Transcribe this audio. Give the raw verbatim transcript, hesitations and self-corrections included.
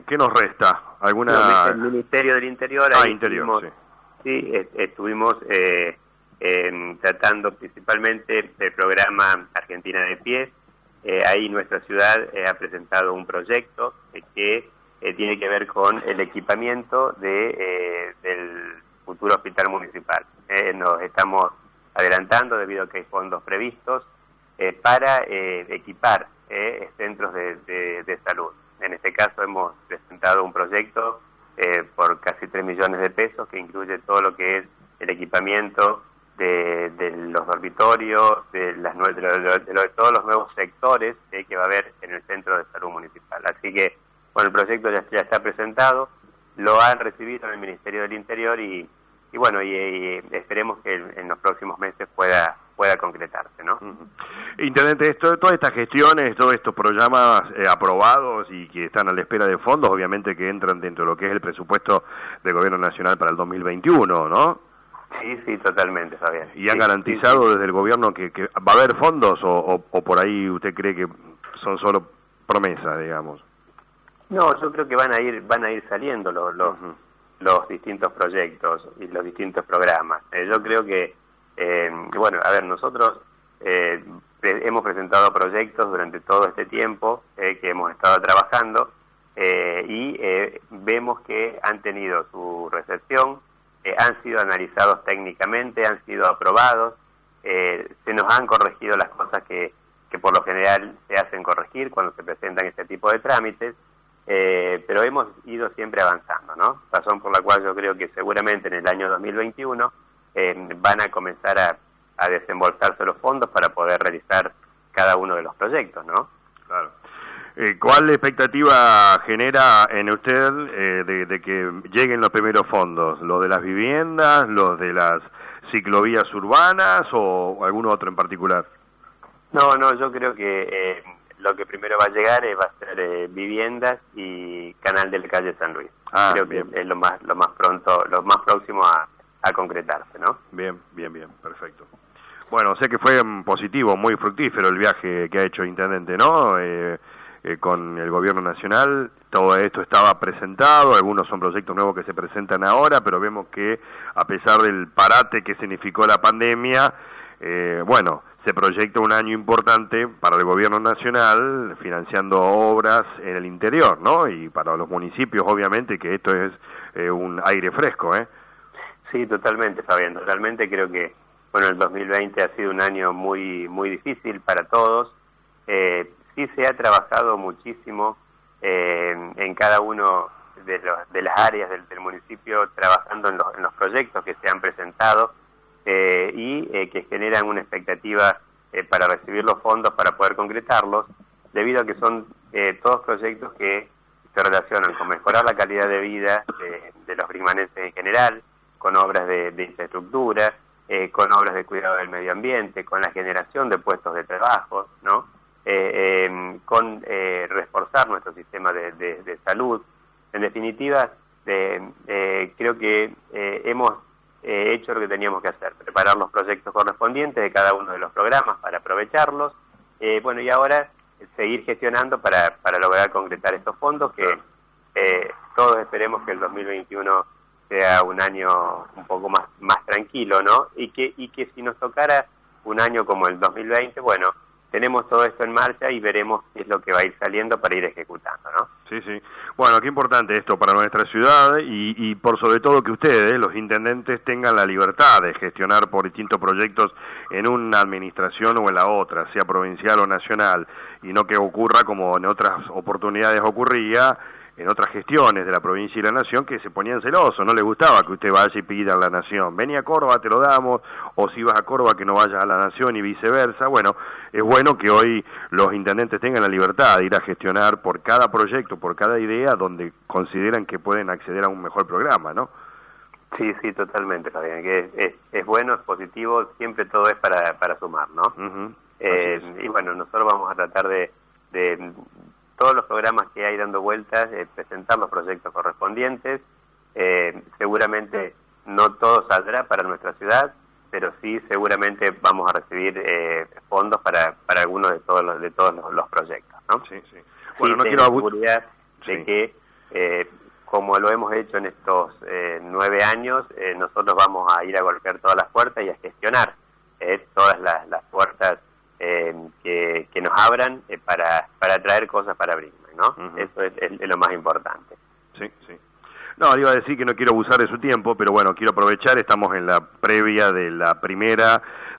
¿qué nos resta? ¿Alguna...? El Ministerio del Interior. Ah, ahí Interior, estuvimos, sí. Sí, est estuvimos eh, eh, tratando principalmente el programa Argentina de Pie. Eh, ahí nuestra ciudad eh, ha presentado un proyecto eh, que eh, tiene que ver con el equipamiento de, eh, del futuro hospital municipal. Eh, nos estamos adelantando debido a que hay fondos previstos eh, para eh, equipar eh, centros de, de, de salud. En este caso hemos presentado un proyecto eh, por casi tres millones de pesos que incluye todo lo que es el equipamiento de, de los dormitorios, de, las, de, lo, de, lo, de, lo, de todos los nuevos sectores eh, que va a haber en el centro de salud municipal. Así que, bueno, el proyecto ya, ya está presentado, lo han recibido en el Ministerio del Interior y, y bueno, y, y esperemos que en los próximos meses pueda pueda concretarse, ¿no? Uh-huh. Intendente, esto, todas estas gestiones, todos estos programas eh, aprobados y que están a la espera de fondos, obviamente que entran dentro de lo que es el presupuesto del Gobierno Nacional para el dos mil veintiuno, ¿no? Sí, sí, totalmente, Fabián. ¿Y han sí, garantizado sí, sí. desde el Gobierno que, que va a haber fondos o, o, o por ahí usted cree que son solo promesas, digamos? No, yo creo que van a ir van a ir saliendo los, los, uh-huh. los distintos proyectos y los distintos programas. Eh, yo creo que Eh, bueno, a ver, nosotros eh, hemos presentado proyectos durante todo este tiempo eh, que hemos estado trabajando eh, y eh, vemos que han tenido su recepción, eh, han sido analizados técnicamente, han sido aprobados, eh, se nos han corregido las cosas que, que por lo general se hacen corregir cuando se presentan este tipo de trámites, eh, pero hemos ido siempre avanzando, ¿no? Razón por la cual yo creo que seguramente en el año dos mil veintiuno Eh, van a comenzar a, a desembolsarse los fondos para poder realizar cada uno de los proyectos, ¿no? Claro. Eh, ¿Cuál expectativa genera en usted eh, de, de que lleguen los primeros fondos? ¿Los de las viviendas, los de las ciclovías urbanas o alguno otro en particular? No, no, yo creo que eh, lo que primero va a llegar eh, va a ser eh, viviendas y canal de la calle San Luis. Ah, creo bien. que es lo más, lo más pronto, lo más próximo a a concretarse, ¿no? Bien, bien, bien, perfecto. Bueno, sé que fue um, positivo, muy fructífero el viaje que ha hecho el Intendente, ¿no? Eh, eh, con el Gobierno Nacional, todo esto estaba presentado, algunos son proyectos nuevos que se presentan ahora, pero vemos que a pesar del parate que significó la pandemia, eh, bueno, se proyecta un año importante para el Gobierno Nacional, financiando obras en el interior, ¿no? Y para los municipios, obviamente, que esto es eh, un aire fresco, ¿eh? Sí, totalmente, Fabián, totalmente. Creo que, bueno, el dos mil veinte ha sido un año muy muy difícil para todos. Eh, sí se ha trabajado muchísimo eh, en cada uno de, los, de las áreas del, del municipio, trabajando en los, en los proyectos que se han presentado eh, y eh, que generan una expectativa eh, para recibir los fondos, para poder concretarlos, debido a que son eh, todos proyectos que se relacionan con mejorar la calidad de vida de, de los brimanenses en general, con obras de, de infraestructura, eh, con obras de cuidado del medio ambiente, con la generación de puestos de trabajo, ¿no? Eh, eh, con eh, reforzar nuestro sistema de, de, de salud. En definitiva, eh, eh, creo que eh, hemos eh, hecho lo que teníamos que hacer, preparar los proyectos correspondientes de cada uno de los programas para aprovecharlos, eh, bueno, y ahora seguir gestionando para, para lograr concretar estos fondos que eh, todos esperemos que el dos mil veintiuno sea un año un poco más más tranquilo, ¿no? Y que y que si nos tocara un año como el dos mil veinte, bueno, tenemos todo esto en marcha y veremos qué es lo que va a ir saliendo para ir ejecutando, ¿no? Sí, sí. Bueno, qué importante esto para nuestra ciudad y, y por sobre todo que ustedes, los intendentes, tengan la libertad de gestionar por distintos proyectos en una administración o en la otra, sea provincial o nacional, y no que ocurra como en otras oportunidades ocurría, en otras gestiones de la provincia y la nación, que se ponían celosos, no les gustaba que usted vaya y pida a la nación, vení a Córdoba, te lo damos, o si vas a Córdoba que no vayas a la nación y viceversa. Bueno, es bueno que hoy los intendentes tengan la libertad de ir a gestionar por cada proyecto, por cada idea, donde consideran que pueden acceder a un mejor programa, ¿no? Sí, sí, totalmente, Fabián, que es, es, es bueno, es positivo, siempre todo es para, para sumar, ¿no? Uh-huh. eh, y bueno, nosotros vamos a tratar de... de todos los programas que hay dando vueltas, eh, presentar los proyectos correspondientes. Eh, seguramente no todo saldrá para nuestra ciudad, pero sí seguramente vamos a recibir eh, fondos para para algunos de todos los de todos los, los proyectos, ¿no? Sí, sí. Bueno, sí, no tengo quiero seguridad de sí. que eh, como lo hemos hecho en estos eh, nueve años, eh, nosotros vamos a ir a golpear todas las puertas y a gestionar eh, todas las, las puertas eh, que, que nos abran eh, para, para traer cosas para Brinkmann, ¿no? Uh-huh. Eso es, es, es lo más importante. Sí, sí. No, le iba a decir que no quiero abusar de su tiempo, pero bueno, quiero aprovechar, estamos en la previa de la primera